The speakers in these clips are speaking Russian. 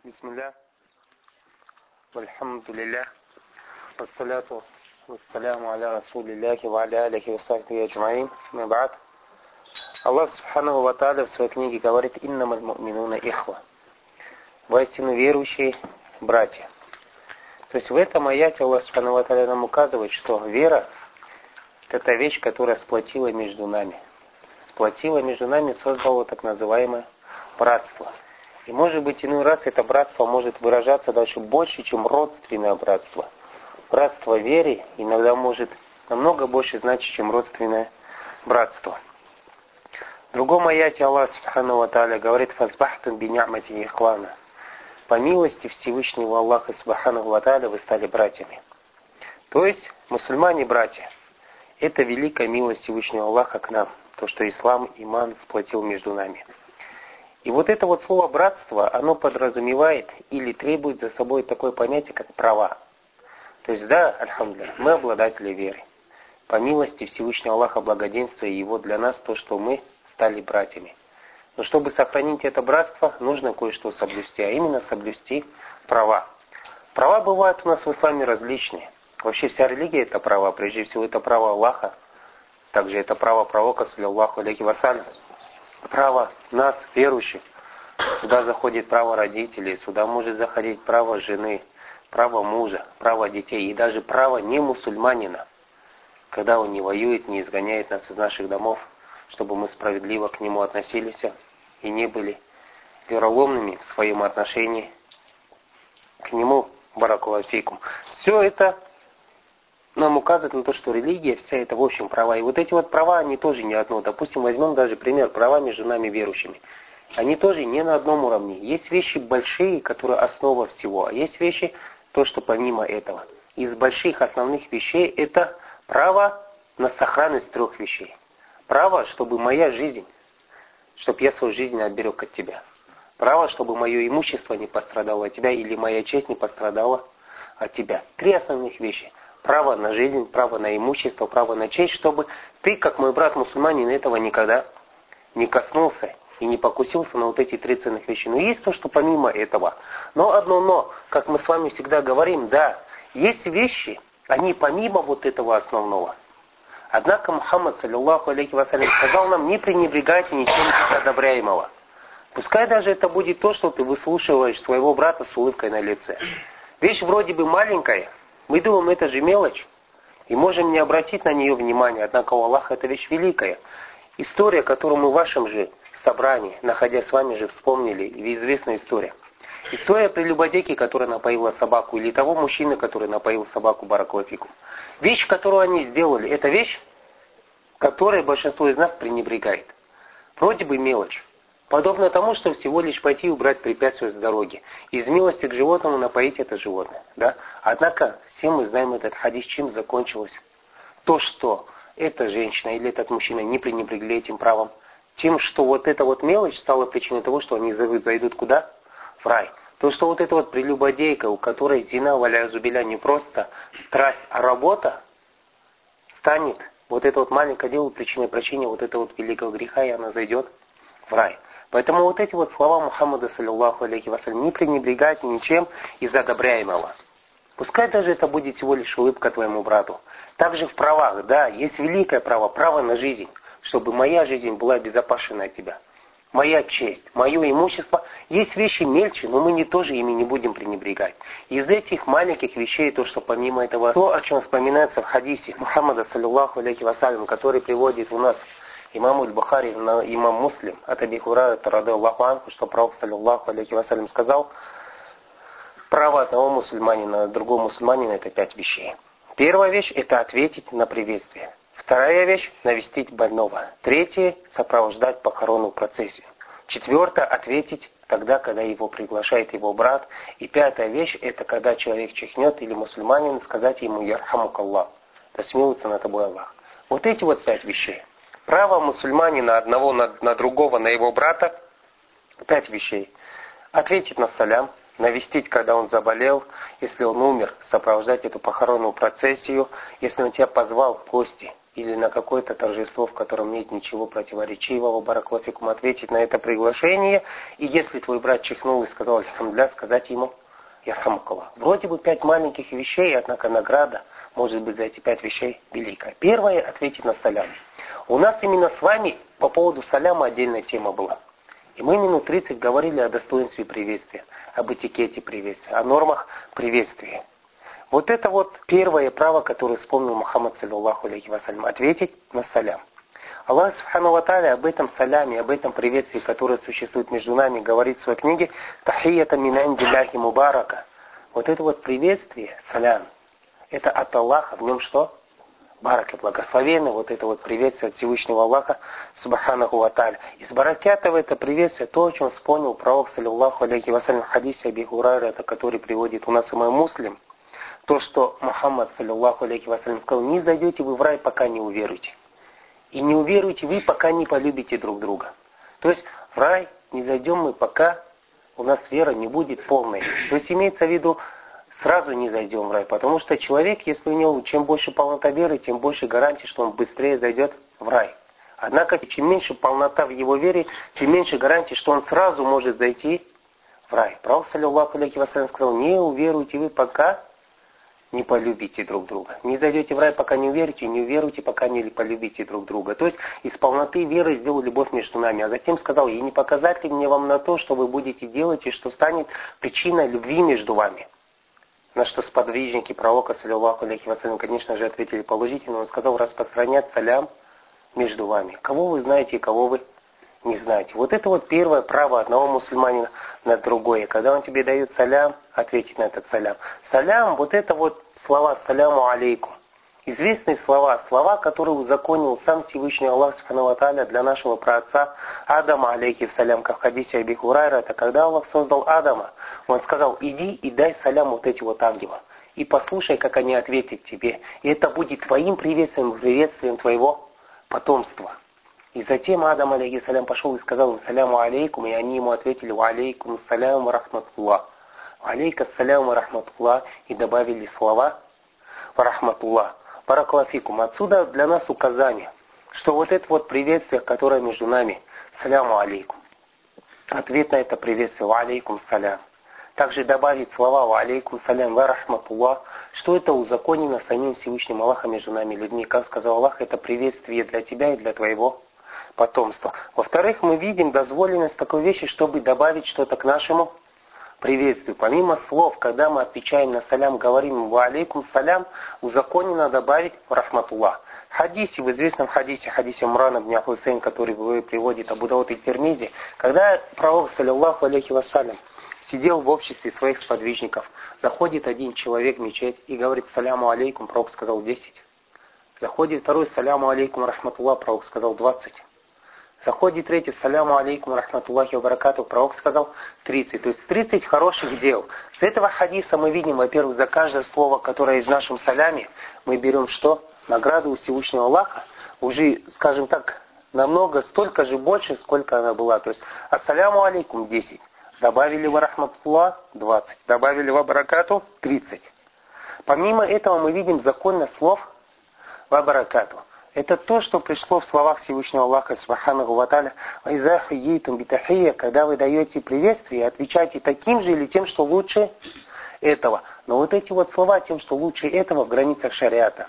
Бисмилля, вальхамдулилля, вассаляту вассаляму аля расулилляхи ва аля алихи ва сахбихи аджмаин, ама ба'д. Аллах Субханаху ва Тааля в своей книге говорит: «Иннамаль му'минуна ихва». Воистину верующие братья. То есть в этом аяте Аллах Субханаху ва Тааля нам указывает, что вера — это та вещь, которая сплотила между нами. Сплотила между нами, создала так называемое братство. И может быть иной раз это братство может выражаться даже больше, чем родственное братство. Братство в вере иногда может намного больше значить, чем родственное братство. В другом аяте Аллах Субханаху ва Тааля говорит: «Фазбахтум би ни'мати ихвана». По милости Всевышнего Аллаха Субханаху ва Тааля вы стали братьями. То есть мусульмане братья. Это великая милость Всевышнего Аллаха к нам. То, что ислам, иман сплотил между нами. И вот это вот слово «братство», оно подразумевает или требует за собой такое понятие, как права. То есть, да, альхамдулилля, мы обладатели веры. По милости Всевышнего Аллаха, благоденствия Его для нас, то, что мы стали братьями. Но чтобы сохранить это братство, нужно кое-что соблюсти, а именно соблюсти права. Права бывают у нас в исламе различные. Вообще вся религия — это права. Прежде всего, это право Аллаха. Также это право пророка, саллаллаху алейхи вассалям. Право нас, верующих. Сюда заходит право родителей, сюда может заходить право жены, право мужа, право детей и даже право не мусульманина, когда он не воюет, не изгоняет нас из наших домов, чтобы мы справедливо к нему относились и не были вероломными в своем отношении к нему, баракаллаху фикум. Все это нам указывает на то, что религия, вся это в общем права. И вот эти вот права, они тоже не одно. Допустим, возьмем даже пример права между нами верующими. Они тоже не на одном уровне. Есть вещи большие, которые основа всего. А есть вещи, то, что помимо этого. Из больших основных вещей это право на сохранность трех вещей. Право, чтобы моя жизнь, чтобы я свою жизнь не отберег от тебя. Право, чтобы мое имущество не пострадало от тебя или моя честь не пострадала от тебя. Три основных вещи. Право на жизнь, право на имущество, право на честь, чтобы ты, как мой брат мусульманин, этого никогда не коснулся и не покусился на вот эти три ценных вещи. Но есть то, что помимо этого. Но одно но, как мы с вами всегда говорим, да, есть вещи, они помимо вот этого основного. Однако Мухаммад, саллаллаху алейхи вассалям, сказал нам: не пренебрегайте ничем из одобряемого. Пускай даже это будет то, что ты выслушиваешь своего брата с улыбкой на лице. Вещь вроде бы маленькая, мы думаем, это же мелочь, и можем не обратить на нее внимания, однако у Аллаха это вещь великая. История, которую мы в вашем же собрании, находясь с вами же, вспомнили, известная история. История прелюбодейки, которая напоила собаку, или того мужчины, который напоил собаку, баракаллаху фикум. Вещь, которую они сделали, это вещь, которой большинство из нас пренебрегает. Вроде бы мелочь. Подобно тому, что всего лишь пойти и убрать препятствия с дороги. Из милости к животному напоить это животное. Да? Однако, все мы знаем этот хадис, чем закончилось. То, что эта женщина или этот мужчина не пренебрегли этим правом. Тем, что вот эта вот мелочь стала причиной того, что они зайдут куда? В рай. То, что вот эта вот прелюбодейка, у которой зина, валя-зубиля, не просто страсть, а работа, станет вот это вот маленькое дело причиной прощения вот этого вот великого греха, и она зайдет в рай. Поэтому вот эти вот слова Мухаммада, саллаллаху алейхи вассалям, не пренебрегайте ничем из одобряемого. Пускай даже это будет всего лишь улыбка твоему брату. Также в правах, да, есть великое право, право на жизнь, чтобы моя жизнь была безопасна от тебя. Моя честь, мое имущество. Есть вещи мельче, но мы тоже ими не будем пренебрегать. Из этих маленьких вещей, то, что помимо этого, то, о чем вспоминается в хадисе Мухаммада, саллаллаху алейхи вассалям, который приводит у нас имам Аль-Бухари, имам Муслим, от Аби Хурайрата радиллаху анху, что пророк, саллаллаху алейхи вассалям, сказал: право одного мусульманина на другого мусульманина — это 5 вещей. Первая вещь — это ответить на приветствие. Вторая вещь — навестить больного. Третья — сопровождать похоронную процессию. Четвертое — ответить тогда, когда его приглашает его брат. И пятая вещь — это когда человек чихнет или мусульманин, сказать ему: ярхамукаллах, да смилуется над тобой Аллах. Вот эти вот 5 вещей. Право мусульманина одного на другого, на его брата, 5 вещей. Ответить на салям, навестить, когда он заболел, если он умер, сопровождать эту похоронную процессию, если он тебя позвал в гости, или на какое-то торжество, в котором нет ничего противоречивого, баракаллаху фикум, ответить на это приглашение. И если твой брат чихнул и сказал альхамдулилля, сказать ему ярхамукаллах. Вроде бы 5 маленьких вещей, однако награда может быть за эти 5 вещей великая. Первое — ответить на салям. У нас именно с вами по поводу саляма отдельная тема была. И мы минут 30 говорили о достоинстве приветствия, об этикете приветствия, о нормах приветствия. Вот это вот первое право, которое вспомнил Мухаммад, саллаллаху алейхи вассалям, ответить на салям. Аллах субхану ва тааля об этом саляме, об этом приветствии, которое существует между нами, говорит в своей книге «Тахията мин индилляхи мубарака». Вот это вот приветствие, салям, это от Аллаха, в нем что? Барака, благословенное, вот это вот приветствие от Всевышнего Аллаха, субханаху ва тааля. Из баракятов это приветствие, то, о чем вспомнил пророк, саллаллаху алейхи вассалям, в хадисе Аби Хурайра, это который приводит у нас имам Муслим, то, что Мухаммад, саллаллаху алейхи вассалям, сказал: не зайдете вы в рай, пока не уверуете. И не уверуете вы, пока не полюбите друг друга. То есть в рай не зайдем мы, пока у нас вера не будет полной. То есть имеется в виду, сразу не зайдем в рай, потому что человек, если у него чем больше полнота веры, тем больше гарантий, что он быстрее зайдет в рай. Однако, чем меньше полнота в его вере, тем меньше гарантий, что он сразу может зайти в рай. Пророк, саллаллаху алейхи вассалям, сказал: не уверуйте вы, пока не полюбите друг друга. Не зайдете в рай, пока не уверуете, не уверуйте, пока не полюбите друг друга. То есть из полноты веры сделал любовь между нами. А затем сказал: и не показать ли мне вам на то, что вы будете делать, и что станет причиной любви между вами? На что сподвижники пророка, саллаллаху алейхи вассалям, конечно же, ответили положительно. Он сказал: распространять салям между вами. Кого вы знаете и кого вы не знаете. Вот это вот первое право одного мусульманина на другое. Когда он тебе дает салям, ответить на этот салям. Салям, вот это вот слова саляму алейкум. Известные слова, которые узаконил сам Всевышний Аллах субхану ва тааля для нашего праотца Адама, алейхи салям, как в хадисе Аби Хурайра. Это когда Аллах создал Адама, он сказал: иди и дай салям вот эти вот ангелам. И послушай, как они ответят тебе. И это будет твоим приветствием, приветствием твоего потомства. И затем Адам, алейхиссалям, пошел и сказал им: саляму алейкум, и они ему ответили: ва алейкум салям ва рахматуллах. Ва алейка салям ва рахматуллах, и добавили слова ва рахматуллах. Баракаллаху фикум. Отсюда для нас указание, что вот это вот приветствие, которое между нами, саляму алейкум, ответ на это приветствие: ва алейкум салям. Также добавить слова ва алейкум салям ва рахматуллах, что это узаконено самим Всевышним Аллахом между нами людьми. Как сказал Аллах, это приветствие для тебя и для твоего потомства. Во-вторых, мы видим дозволенность такой вещи, чтобы добавить что-то к нашему приветствию. Помимо слов, когда мы отвечаем на салям, говорим ва алейкум салям, узаконено добавить рахматуллах. В хадисе, в известном хадисе Имрана ибн Хусейн, который приводит Абу Дауд и Тирмизи, когда пророк, саллаллаху алейхи вассалям, сидел в обществе своих сподвижников, заходит один человек в мечеть и говорит: саляму алейкум, пророк сказал 10. Заходит второй: саляму алейкум рахматуллах, пророк сказал 20. Заходит третий: саляму алейкум рахматуллахи ва баракату, пророк сказал 30. То есть 30 хороших дел. С этого хадиса мы видим, во-первых, за каждое слово, которое есть в нашем саляме, мы берем что? Награду у Всевышнего Аллаха. Уже, скажем так, намного, столько же больше, сколько она была. То есть ассаляму алейкум 10. Добавили ва рахматуллах 20. Добавили ва баракату 30. Помимо этого мы видим законность слов ва баракату. Это то, что пришло в словах Всевышнего Аллаха субханаху ва тааля: «Вайза хуйейтум битахия», когда вы даете приветствие, отвечайте таким же или тем, что лучше этого. Но вот эти вот слова, тем, что лучше этого, в границах шариата.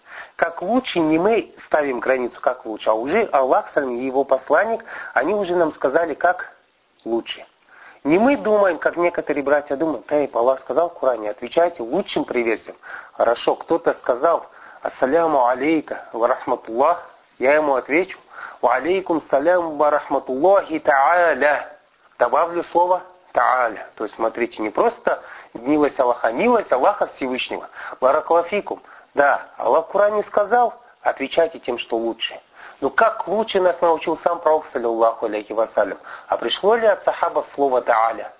Как лучше, не мы ставим границу, как лучше, а уже Аллах и его посланник, они уже нам сказали, как лучше. Не мы думаем, как некоторые братья думают: Аллах сказал в Коране, отвечайте лучшим приветствием. Хорошо, кто-то сказал: ассаляму алейка ва рахматуллах, я ему отвечу: ва алейкум салям ва рахматуллахи та'аля. Добавлю слово та'аля. То есть, смотрите, не просто милость Аллаха Всевышнего. Баракаллаху фикум. Да, Аллах в Коране сказал, отвечайте тем, что лучше. Но как лучше нас научил сам пророк, саллаллаху алейхи вассалям. А пришло ли от сахабов слово та'аля?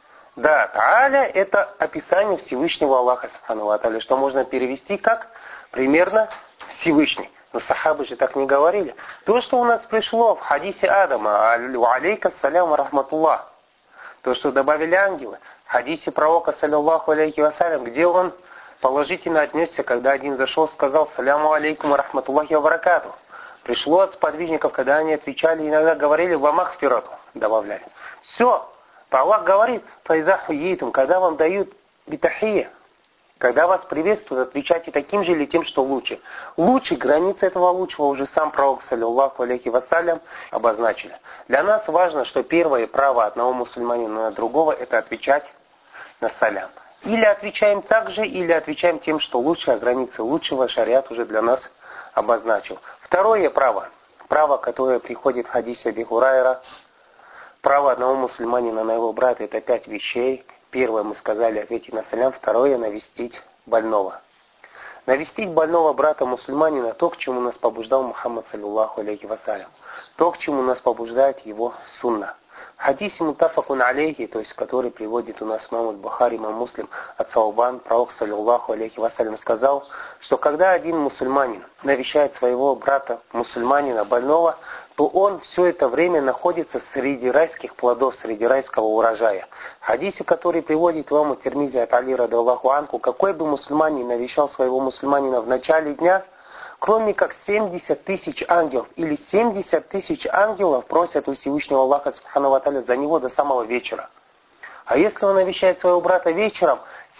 Да, та'аля — это описание Всевышнего Аллаха, субхану ва тааля, что можно перевести как примерно Всевышний. Но сахабы же так не говорили. То, что у нас пришло в хадисе Адама: алейка салям ва рахматуллах, то, что добавили ангелы, в хадисе пророка, саллаллаху алейхи вассалям, где он положительно отнесся, когда один зашел, сказал «Саляму алейкум ва рахматуллахи ва баракату». Пришло от сподвижников, когда они отвечали, иногда говорили «Вамах вперед», добавляли. Все. Аллах говорит «Файзаху ейтум», когда вам дают битахия, когда вас приветствуют, отвечайте таким же или тем, что лучше. Лучше, границы этого лучшего уже сам пророк, саллиллаху алейхи вассалям, обозначили. Для нас важно, что первое право одного мусульманина на другого, это отвечать на салям. Или отвечаем так же, или отвечаем тем, что лучше, а границы лучшего шариат уже для нас обозначил. Второе право, которое приходит в хадисе Аби Хурайра, право одного мусульманина на его брата, это 5 вещей. Первое, мы сказали, ответить на салям. Второе, навестить больного. Навестить больного брата мусульманина, то, к чему нас побуждал Мухаммад, саллиллаху алейхи вассалям. То, к чему нас побуждает его сунна. В хадисе мутафакун алейхи, то есть который приводит у нас имам Бухари, имам Муслим, от Саубан, пророк, саллиллаху алейхи вассалям, сказал, что когда один мусульманин навещает своего брата мусульманина больного, то он все это время находится среди райских плодов, среди райского урожая. В хадисе, который приводит имам Тирмизи от Али радиаллаху анху, какой бы мусульманин навещал своего мусульманина в начале дня, кроме как 70 тысяч ангелов, или 70 тысяч ангелов просят у Всевышнего Аллаха Субхану ва Тааля за него до самого вечера. А если он навещает своего брата вечером,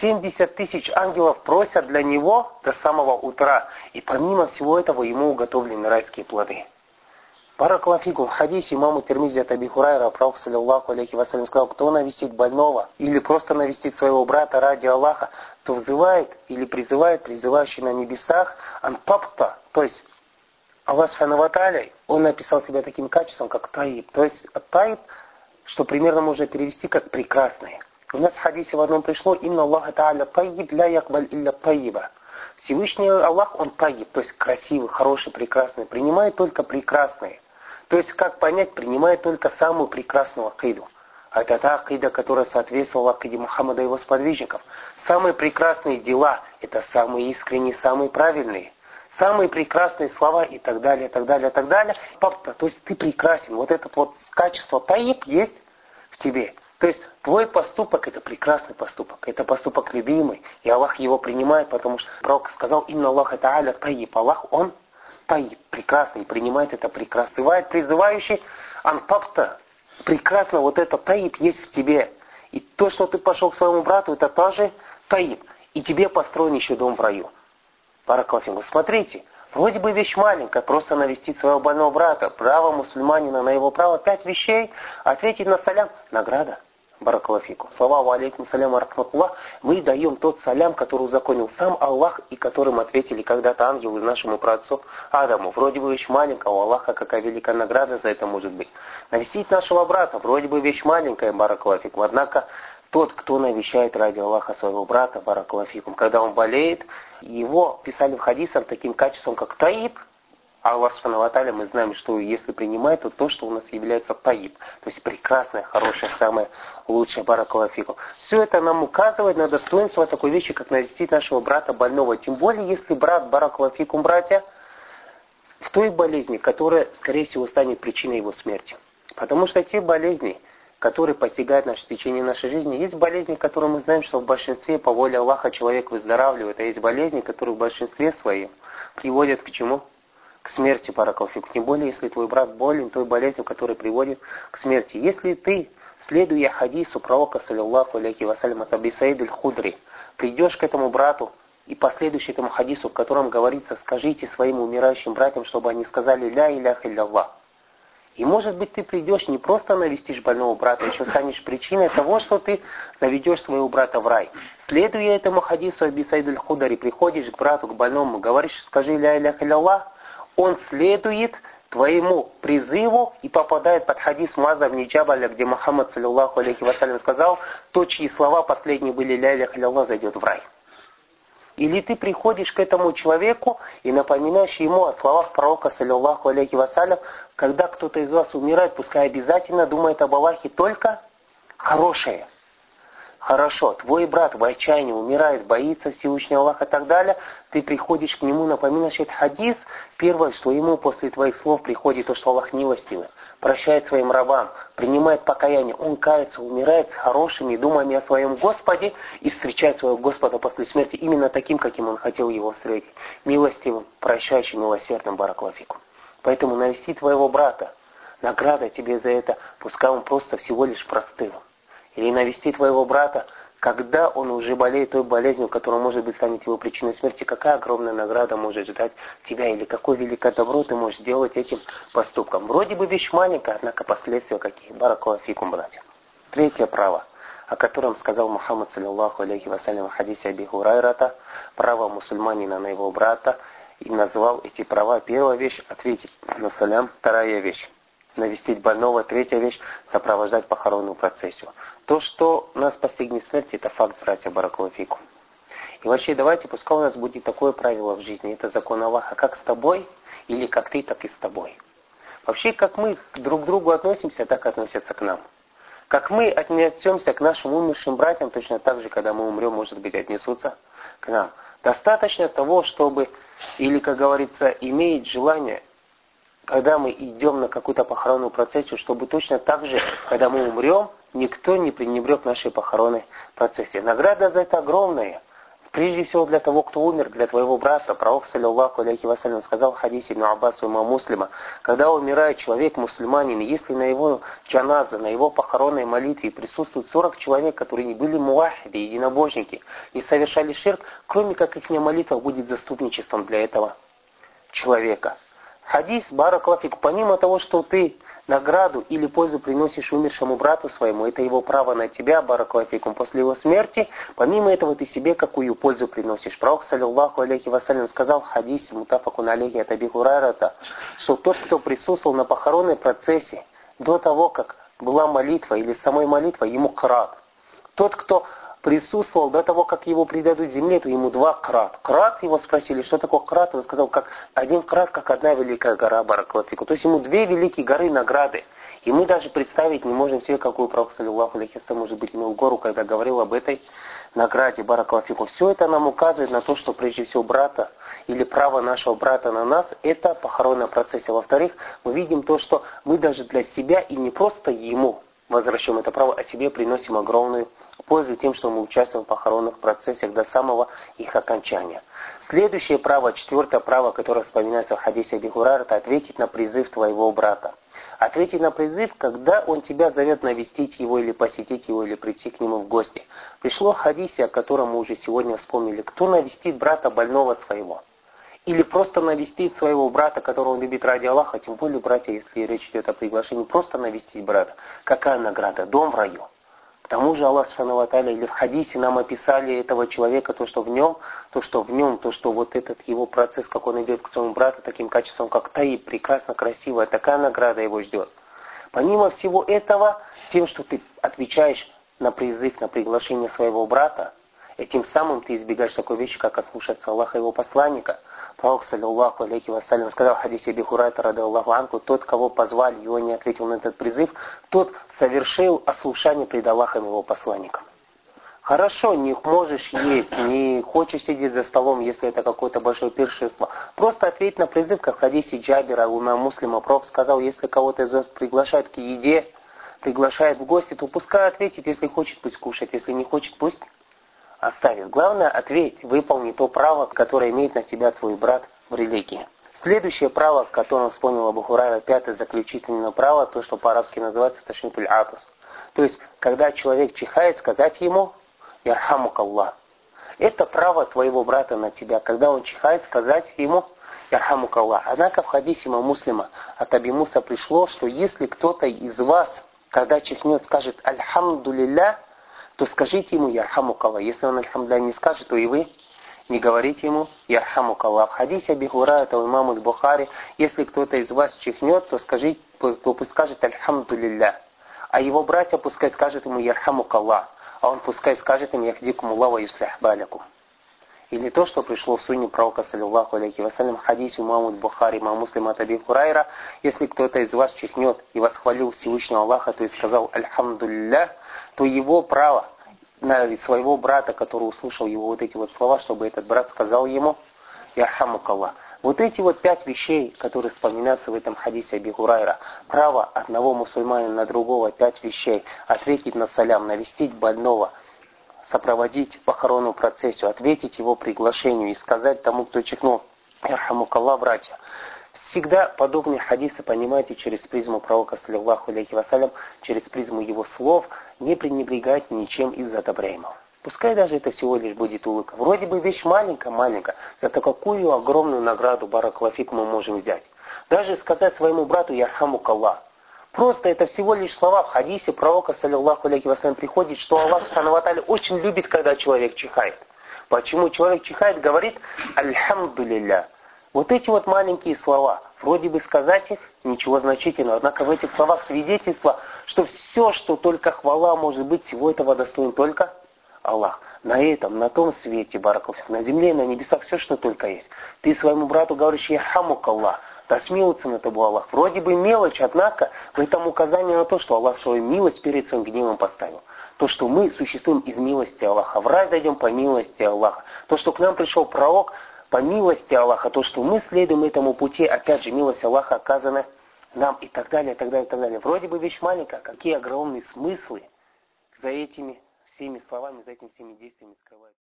70 тысяч ангелов просят для него до самого утра. И помимо всего этого ему уготовлены райские плоды. Баракаллаху, в хадисе имаму Тирмизи от Аби Хурайра, пророк, саллиллаху алейхи вассалям, сказал, кто навестит больного или просто навестит своего брата ради Аллаха, то взывает или призывает призывающий на небесах анпапта, то есть Аллах Субхану ва Тааля, он написал себя таким качеством, как таиб. То есть таиб, что примерно можно перевести как прекрасный. У нас в хадисе в одном пришло «Инна Аллаха Тааля таиб ля якбаль илля таиба». Всевышний Аллах, он таиб, то есть красивый, хороший, прекрасный, принимает только прекрасные. То есть, как понять, принимает только самую прекрасную акиду. А это та акида, которая соответствовала акиде Мухаммада и его сподвижников. Самые прекрасные дела – это самые искренние, самые правильные. Самые прекрасные слова и так далее, так далее, так далее. Папа, то есть ты прекрасен. Вот это вот качество таиб есть в тебе. То есть твой поступок – это прекрасный поступок. Это поступок любимый. И Аллах его принимает, потому что пророк сказал «Инна Аллаха Тааля таиб». Аллах, он таиб, прекрасный, принимает это прекрасно. Бывает призывающий анпапта. Прекрасно, вот это таиб есть в тебе. И то, что ты пошел к своему брату, это тоже таиб. И тебе построен еще дом в раю. Баракаллаху. Смотрите, вроде бы вещь маленькая, просто навестить своего больного брата. Право мусульманина на его право 5 вещей. Ответить на салям – награда. Баракаллаху. Слава алейкум салям рахматуллах. Мы даем тот салям, который узаконил сам Аллах, и которым ответили когда-то ангелы нашему праотцу Адаму. Вроде бы вещь маленькая, у Аллаха какая великая награда за это может быть. Навестить нашего брата, вроде бы вещь маленькая, баракаллаху. Однако тот, кто навещает ради Аллаха своего брата, баракаллаху, когда он болеет, его писали в хадисах таким качеством, как таиб. А Аллах Субхану ва Тааля, мы знаем, что если принимает, то что у нас является таиб. То есть прекрасное, хорошее, самое лучшее, баракаллаху. Все это нам указывает на достоинство такой вещи, как навестить нашего брата больного. Тем более, если брат, баракаллаху, братья, в той болезни, которая, скорее всего, станет причиной его смерти. Потому что те болезни, которые постигают нас в течение нашей жизни, есть болезни, которые мы знаем, что в большинстве по воле Аллаха человек выздоравливает, а есть болезни, которые в большинстве своем приводят к чему? К смерти, баракаллаху. Тем более, если твой брат болен той болезнью, которая приводит к смерти. Если ты, следуя хадису пророка, саллиллаху алейхи вассалям, от Аби Саид аль-Худри, придешь к этому брату и последуешь этому хадису, в котором говорится, скажите своим умирающим братьям, чтобы они сказали «Ля иляха илля-Аллах». И может быть ты придешь, не просто навестишь больного брата, еще станешь причиной того, что ты заведешь своего брата в рай. Следуя этому хадису Аби Саид аль-Худри, приходишь к брату, к больному, говоришь, скажи «Ля иляха илля-Аллах», он следует твоему призыву и попадает под хадис Муаза бн Джабаля, где Мухаммад, саллиллаху алейхи вассалям, сказал, тот, чьи слова последние были «Ля иляха илля-Аллах», зайдет в рай. Или ты приходишь к этому человеку и напоминаешь ему о словах пророка, саллиллаху алейхи вассалям, когда кто-то из вас умирает, пускай обязательно думает об Аллахе только хорошее. Хорошо, твой брат в отчаянии умирает, боится Всевышнего Аллаха и так далее, ты приходишь к нему, напоминаешь этот хадис, первое, что ему после твоих слов приходит, то, что Аллах милостивый, прощает своим рабам, принимает покаяние, он кается, умирает с хорошими думами о своем Господе и встречает своего Господа после смерти именно таким, каким он хотел его встретить, милостивым, прощающим, милосердным, баракаллаху фикум. Поэтому навести твоего брата, награда тебе за это, пускай он просто всего лишь простыл. Или навести твоего брата, когда он уже болеет той болезнью, которая, может быть, станет его причиной смерти, какая огромная награда может ждать тебя, или какое великое добро ты можешь сделать этим поступком. Вроде бы вещь маленькая, однако последствия какие. Баракаллаху фикум, братья. Третье право, о котором сказал Мухаммад, саллиллаху алейхи вассалям, в хадисе Аби Хурайрата, право мусульманина на его брата, и назвал эти права. Первая вещь — ответить на салям. Вторая вещь — навестить больного. Третья вещь — сопровождать похоронную процессию. То, что нас постигнет смерть, это факт, братья, баракаллаху фикум. И вообще, давайте, пускай у нас будет такое правило в жизни, это закон Аллаха, как с тобой, или как ты, так и с тобой. Вообще, как мы друг к другу относимся, так и относятся к нам. Как мы отнесемся к нашим умершим братьям, точно так же, когда мы умрем, может быть, отнесутся к нам. Достаточно того, чтобы, или, как говорится, иметь желание, когда мы идем на какую-то похоронную процессию, чтобы точно так же, когда мы умрем, никто не пренебрег нашей похоронной процессии. Награда за это огромная. Прежде всего для того, кто умер, для твоего брата. Пророк, саллиллаху алейхи вассалям, сказал в хадисе Ибн Аббаса, имама Муслима, когда умирает человек мусульманин, если на его джаназа, на его похоронной молитве присутствуют 40 человек, которые не были муахиды, единобожники, и совершали ширк, кроме как их молитва будет заступничеством для этого человека. Хадис, баракаллаху фик, помимо того, что ты награду или пользу приносишь умершему брату своему, это его право на тебя, баракаллаху фикум, после его смерти, помимо этого ты себе какую пользу приносишь. Пророк, саллиллаху алейхи вассалям, сказал в хадисе мутафакун алейхи от Аби Хурайрата, что тот, кто присутствовал на похоронной процессе до того, как была молитва или самой молитвой, ему крат. Тот, кто присутствовал до того, как его предадут земле, то ему 2 крат. Крат, его спросили, что такое крат? Он сказал, как один крат, как одна великая гора, баракаллаху фикум. То есть ему 2 великие горы награды. И мы даже представить не можем себе, какую пророк, саллиллаху алейхи вассалям, может быть, имел гору, когда говорил об этой награде, баракаллаху фикум. Все это нам указывает на то, что прежде всего брата или право нашего брата на нас, это похоронная процессия. Во-вторых, мы видим то, что мы даже для себя и не просто ему возвращаем это право, а себе приносим огромную пользу тем, что мы участвуем в похоронных процессах до самого их окончания. Следующее право, 4-е право, которое вспоминается в хадисе Аби Хурайрата, ответить на призыв твоего брата. Ответить на призыв, когда он тебя зовет навестить его или посетить его, или прийти к нему в гости. Пришло в хадисе, о котором мы уже сегодня вспомнили, кто навестит брата больного своего. Или просто навестить своего брата, которого он любит ради Аллаха, тем более, братья, если речь идет о приглашении, просто навестить брата. Какая награда? Дом в раю. К тому же Аллах Субхану ва Тааля, или в хадисе нам описали этого человека, то, что в нем, то, что вот этот его процесс, как он идет к своему брату, таким качеством, как таиб, прекрасно, красиво, такая награда его ждет. Помимо всего этого, тем, что ты отвечаешь на призыв, на приглашение своего брата, этим самым ты избегаешь такой вещи, как ослушаться Аллаха и его посланника. Пророк, саллиллаху алейхи вассалям, сказал в хадисе Аби Хурайрата, радиаллаху анху, тот, кого позвали, и он не ответил на этот призыв, тот совершил ослушание пред Аллахом и его посланником. Хорошо, не можешь есть, не хочешь сидеть за столом, если это какое-то большое пиршество. Просто ответь на призыв, как в хадисе Джабира, у имама Муслима. Пророк сказал, если кого-то из вас приглашают к еде, приглашает в гости, то пускай ответит, если хочет, пусть кушает, если не хочет, пусть оставит. Главное, ответь, выполни то право, которое имеет на тебя твой брат в религии. Следующее право, которое вспомнил Абу Хурайра, 5-е заключительное право, то, что по-арабски называется ташмитуль атус. То есть, когда человек чихает, сказать ему «Ярхамукаллах». Это право твоего брата на тебя. Когда он чихает, сказать ему «Ярхамукаллах». Однако в хадисе имама Муслима от Аби Муса пришло, что если кто-то из вас, когда чихнет, скажет «Альхамдулилля», то скажите ему «Ярхамукаллах». Если он «Альхамдулилля» не скажет, то и вы не говорите ему «Ярхамукаллах». В хадисе Аби Хурайрата у имама Бухари, если кто-то из вас чихнет, то пусть скажет «Альхамдулилля». А его братья пускай скажут ему «Ярхамукаллах». А он пускай скажет им «Яхдикумуллах ва юслих балякум». Или то, что пришло в сунне пророка, саллиллаху алейхи вассалям, в хадисе имама Бухари, имама Муслима от Аби Хурайра, если кто-то из вас чихнет и восхвалил Всевышнего Аллаха, то и сказал «Альхамдулиллях», то его право на своего брата, который услышал его вот эти вот слова, чтобы этот брат сказал ему «Ярхамукаллах». Вот эти вот 5 вещей, которые вспоминаются в этом хадисе Аби Хурайра. Право одного мусульманина на другого, 5 вещей. Ответить на салям, навестить больного, сопроводить похоронную процессию, ответить его приглашению и сказать тому, кто чихнул «Ярхамукаллах, братья». Всегда подобные хадисы понимайте через призму пророка, саллиллаху алейхи вассалям, через призму его слов, не пренебрегайте ничем из одобряемого. Пускай даже это всего лишь будет улыбка. Вроде бы вещь маленькая, зато какую огромную награду, баракаллаху фик, мы можем взять. Даже сказать своему брату «Ярхамукаллах». Просто это всего лишь слова в хадисе пророка, саллиллаху алейхи вассалям, приходит, что Аллах субхану ва тааля очень любит, когда человек чихает. Почему человек чихает, говорит «Альхамдулилля». Вот эти вот маленькие слова, вроде бы сказать их, ничего значительного, однако в этих словах свидетельство, что все, что только хвала может быть, всего этого достоин только Аллах. На этом, на том свете, баракаллаху, на земле, на небесах, все, что только есть. Ты своему брату говоришь «Ярхамукаллах», да смилуется на тобой Аллах. Вроде бы мелочь, однако в этом указание на то, что Аллах свою милость перед своим гневом поставил. То, что мы существуем из милости Аллаха, в рай дойдем по милости Аллаха. То, что к нам пришел пророк, по милости Аллаха, то, что мы следуем этому пути, опять же, милость Аллаха оказана нам и так далее, и так далее, и так далее. Вроде бы вещь маленькая, какие огромные смыслы за этими всеми словами, за этими всеми действиями скрываются.